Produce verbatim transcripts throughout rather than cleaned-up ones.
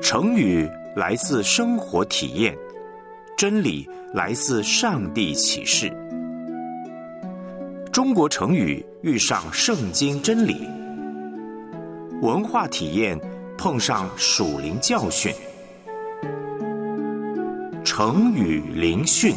成语来自生活体验，真理来自上帝启示。中国成语遇上圣经真理，文化体验碰上属灵教训。成语灵训。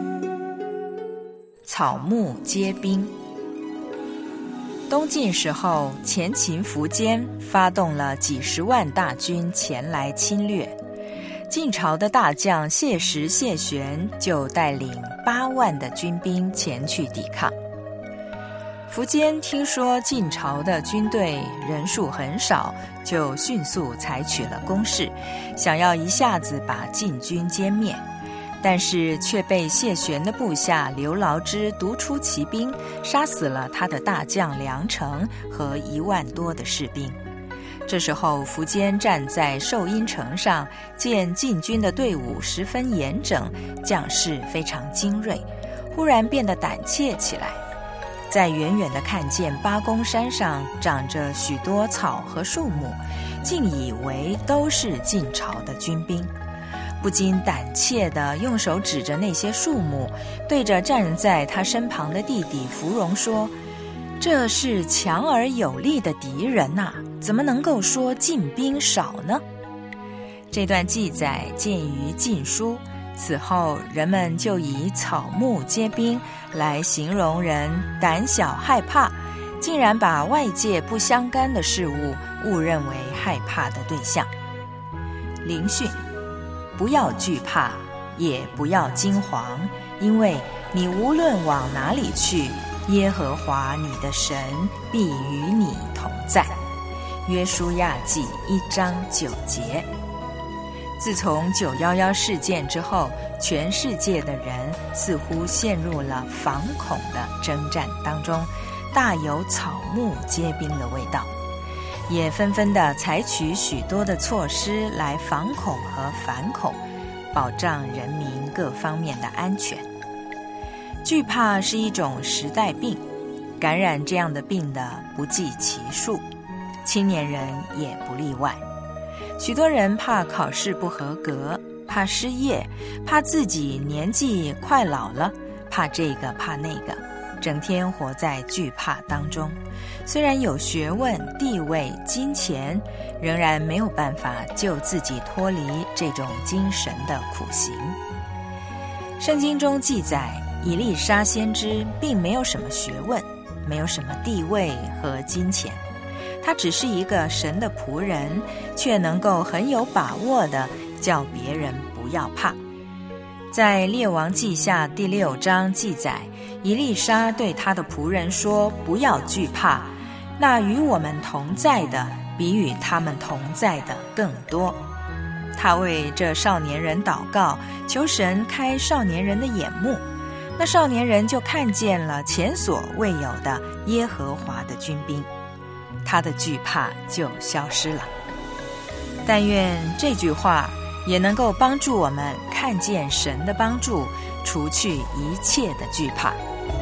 草木皆兵。东晋时候，前秦苻坚发动了几十万大军前来侵略，晋朝的大将谢石、谢玄就带领八万的军兵前去抵抗。苻坚听说晋朝的军队人数很少，就迅速采取了攻势，想要一下子把晋军歼灭，但是却被谢玄的部下刘牢之独出奇兵，杀死了他的大将梁成和一万多的士兵。这时候苻坚站在寿阴城上，见晋军的队伍十分严整，将士非常精锐，忽然变得胆怯起来。在远远地看见八公山上长着许多草和树木，竟以为都是晋朝的军兵，不禁胆怯地用手指着那些树木，对着站在他身旁的弟弟芙蓉说：“这是强而有力的敌人呐、啊，怎么能够说晋兵少呢？”这段记载见于《晋书》，此后人们就以草木皆兵来形容人胆小害怕，竟然把外界不相干的事物误认为害怕的对象。灵训：不要惧怕，也不要惊惶，因为你无论往哪里去，耶和华你的神必与你同在。约书亚记一章九节。自从九一一事件之后，全世界的人似乎陷入了防恐的征战当中，大有草木皆兵的味道，也纷纷地采取许多的措施来防恐和反恐，保障人民各方面的安全。惧怕是一种时代病，感染这样的病的不计其数，青年人也不例外。许多人怕考试不合格，怕失业，怕自己年纪快老了，怕这个怕那个，整天活在惧怕当中。虽然有学问、地位、金钱，仍然没有办法救自己脱离这种精神的苦行。圣经中记载，以利沙先知并没有什么学问，没有什么地位和金钱，他只是一个神的仆人，却能够很有把握的叫别人不要怕。在列王记下第六章记载，以利沙对他的仆人说：“不要惧怕，那与我们同在的，比与他们同在的更多。”他为这少年人祷告，求神开少年人的眼目，那少年人就看见了前所未有的耶和华的军兵，他的惧怕就消失了。但愿这句话也能够帮助我们看见神的帮助，除去一切的惧怕。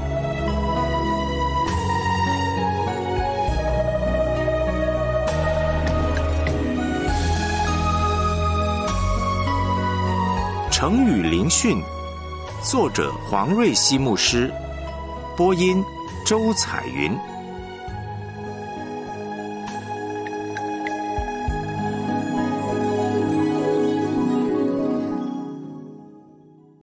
成语灵训，作者黄瑞希牧师，播音周彩云。